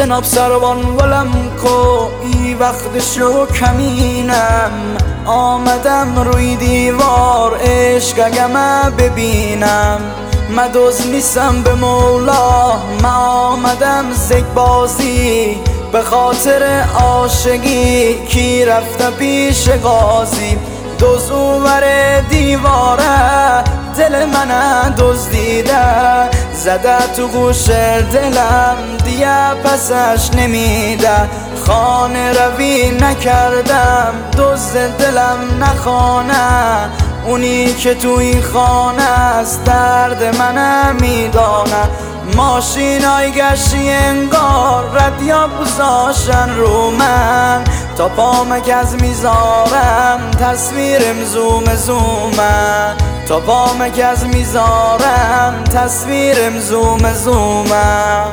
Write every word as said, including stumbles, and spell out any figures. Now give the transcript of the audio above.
جناب سروان ولم کو ای وقت شو کمینم آمدم روی دیوار عشق اگم ببینم مدوز نیستم به مولا ما آمدم زگ بازی به خاطر عاشقی کی رفته پیش قاضی دوز اوور دیواره دل من دزدیده زده تو گوش دلم دیگه پسش نمیده خانه روی نکردم دزد دلم نخوانه اونی که تو این خانه است درد منم میدانه ماشینای گشتی انگار ردیا بزاشن رو من تا پامک از میذارم تصویرم زوم زومه تا پامک از میذارم تصویرم زوم زومه